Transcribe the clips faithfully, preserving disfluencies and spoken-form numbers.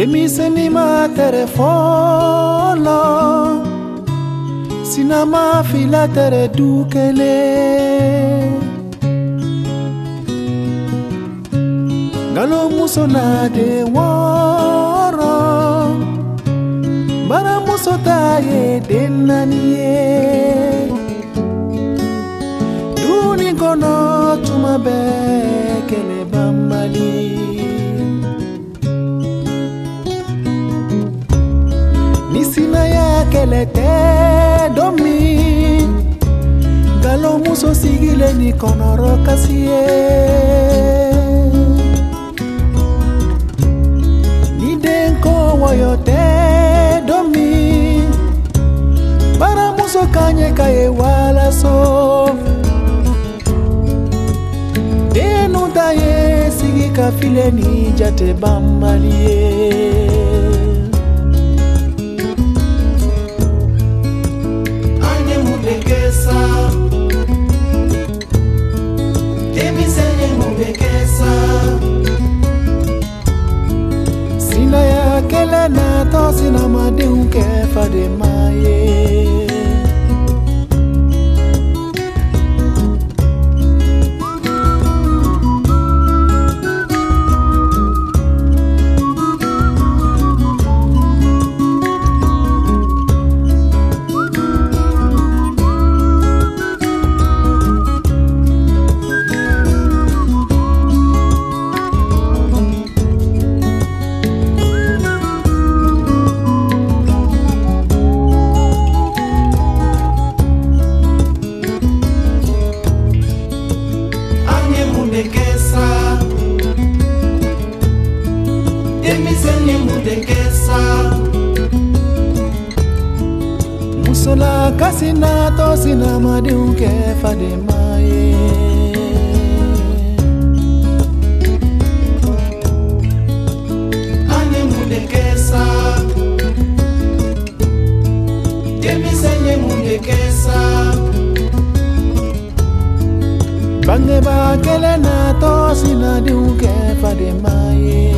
Demiseni ma telefono Sinama fila tere dukele Galo muso na de woro Bara muso ta ye denaniye Duni kono tuma bekele bambali Nisina ya kelete domi Galo muso sigile ni konoro kasiye Ni denko wayote domi Bara muso kanye kaye wala so Denu taye sigi kafile ni jate bambaliye Sina ya kele na to sina made unke fade maye Musola kasina to sina made unke fade maye Ane mudekesa Demi senye mudekesa Bange ba kele na to sina de unke fade maye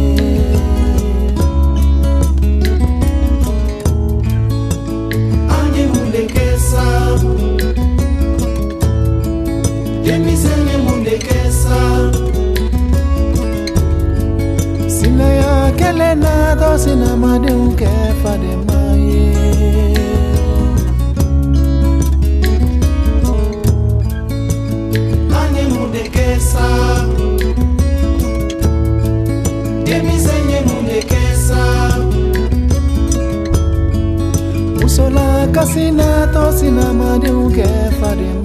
Sina ya kele na to sina made unke fade maye Ane mudekesa Demi senye mudekesa Musola kasina to sina made unke fade maye